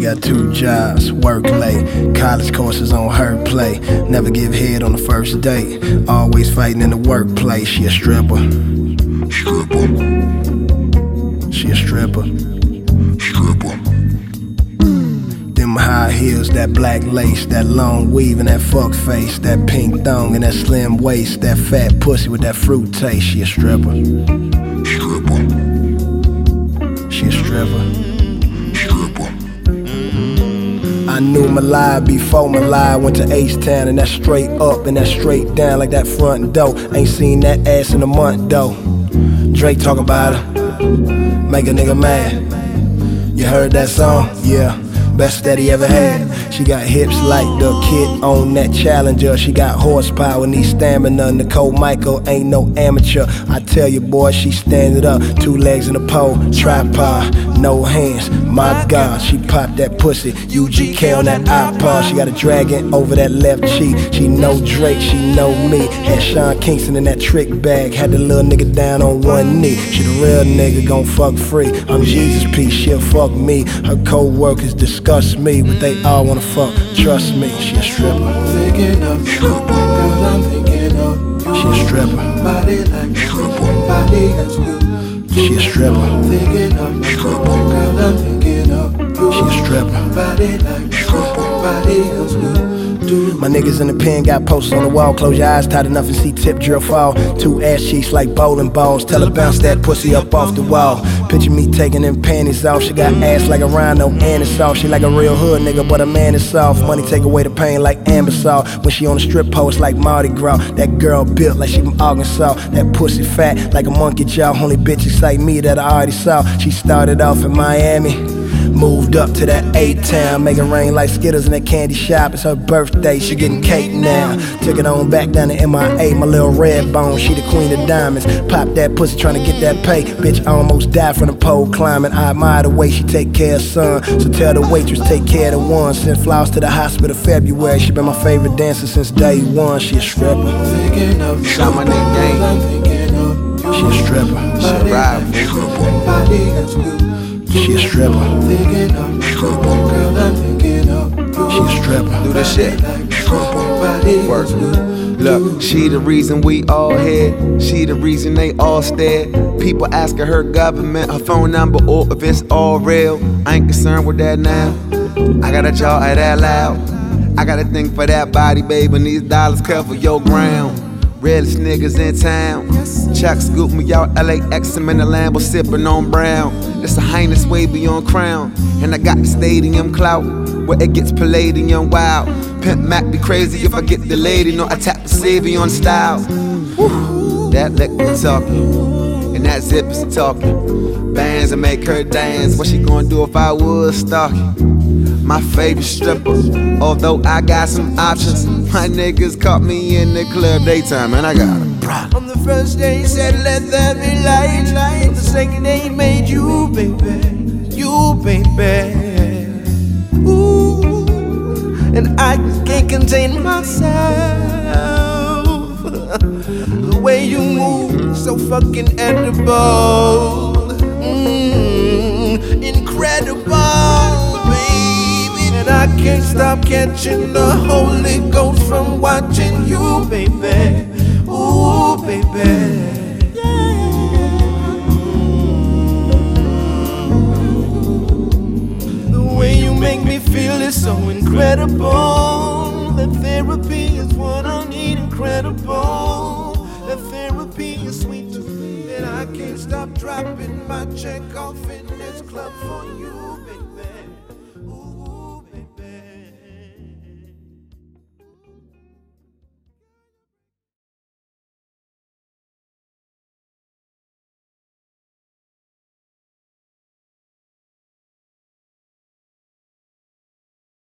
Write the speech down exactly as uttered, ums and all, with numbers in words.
got two jobs, work late, college courses on her plate. Never give head on the first date, always fighting in the workplace. She a stripper. Stripper. She a stripper. Stripper. Them high heels, that black lace, that long weave and that fuck face, that pink thong and that slim waist, that fat pussy with that fruit taste. She a stripper. Stripper. She a stripper. Stripper. I knew my lie before my lie. Went to H-Town and that straight up and that straight down like that front door. Ain't seen that ass in a month though. Drake talk about her, make a nigga mad. You heard that song? Yeah. Best that he ever had. She got hips like the kid on that Challenger. She got horsepower, needs stamina. Nicole Michael ain't no amateur. I tell you boy, she standing up, two legs in a pole, tripod, no hands. My God, she popped that pussy, U G K on that iPod. She got a dragon over that left cheek. She know Drake, she know me. Had Sean Kingston in that trick bag. Had the little nigga down on one knee. She the real nigga, gon' fuck free. I'm Jesus P, she'll fuck me. Her co-workers discuss me, but they all wanna fuck. Trust me, she a stripper. Thinking of you, girl, I'm thinking of you. She a stripper. Body like stripper, body as good. She a stripper. Thinking of you, girl, I'm thinking of you. She a stripper. Body like stripper, body as good. My niggas in the pen got posters on the wall. Close your eyes tight enough and see tip drill fall. Two ass cheeks like bowling balls. Tell her bounce that pussy up off the wall. Picture me taking them panties off. She got ass like a rhino and it's soft. She like a real hood nigga, but a man is soft. Money take away the pain like Ambisol. When she on the strip pole, it's like Mardi Gras. That girl built like she from Arkansas. That pussy fat like a monkey jaw. Only bitches like me that I already saw. She started off in Miami, moved up to that A-town, make it rain like Skittles in that candy shop. It's her birthday, she getting cake now. Took it on back down to M I A, my little red bone, she the queen of diamonds. Pop that pussy tryna get that pay. Bitch, I almost died from the pole climbing. I admire the way she take care of son. So tell the waitress, take care of the one. Sent flowers to the hospital February. She been my favorite dancer since day one. She a stripper. Thinking of you, Shout my nigga gang. I'm thinking of you. She a stripper. She ride, Body as good. She a stripper. Thinking of you, girl, I'm thinking of you. She a stripper. do this shit. Body Work. as good. Look, she the reason we all here. She the reason they all stare. People asking her government, her phone number, or if it's all real. I ain't concerned with that now. I got a jaw at that loud. I got a thing for that body, babe, and these dollars cover your ground. Realest niggas in town. Chuck scoop me out L A X, I'm in the Lambo sipping on brown. It's a highness way beyond crown. And I got the stadium clout, where it gets palladium wild. Pimp Mac be crazy if I get the lady. No, I tap the Savion style. Woo. That liquor talking, and that zip is talking. Bands that make her dance, what she gonna do if I was stalking? My favorite stripper, although I got some options. My niggas caught me in the club daytime, and I got a problem. On the first day, he said, let there be light. On the second day, he made you, baby. You, baby. Ooh. And I can't contain myself. The way you move, so fucking edible. Mm, incredible. And I can't stop catching the Holy Ghost from watching you, baby. Ooh, baby. The way you make me feel is so incredible. That therapy is what I need, incredible. That therapy is sweet to me. And I can't stop dropping my check off in this club for you, baby.